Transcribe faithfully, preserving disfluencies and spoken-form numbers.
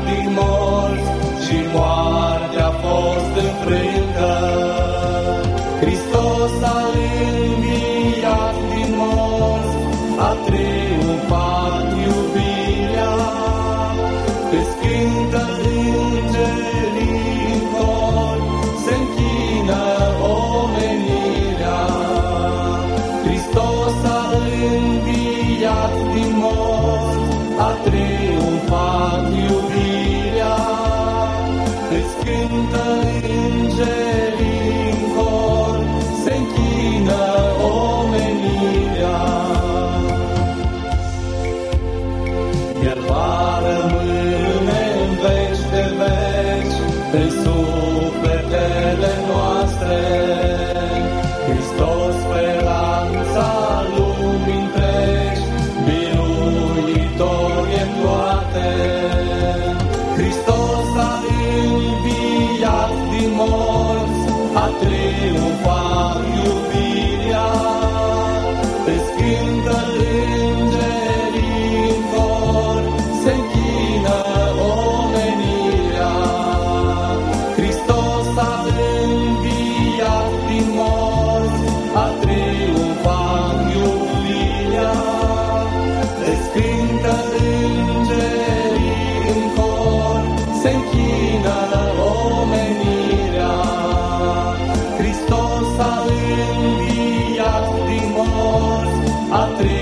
din morți și moartea a fost înfrântă. Hristos a înviat din morți, a triumfat iubirea. Îți cântă îngerii în cor, se închină omenirea. Hristos a înviat din morți, a triumfat iubirea. Îți cântă îngerii în cor, se închină omenirea. El va rămâne în veci de veci în sufletele noastre. Hristos, speranța lumii întregi, biruitor e în toate. Hristos a înviat din morți, a triumfat iubirea. Îți cântă îngerii în cor, se închină omenirea. Hristos a înviat din morți, a triumfat iubirea. Îți cântă îngerii în cor, se închină omenirea. Hristos a înviat din morți, a triumfat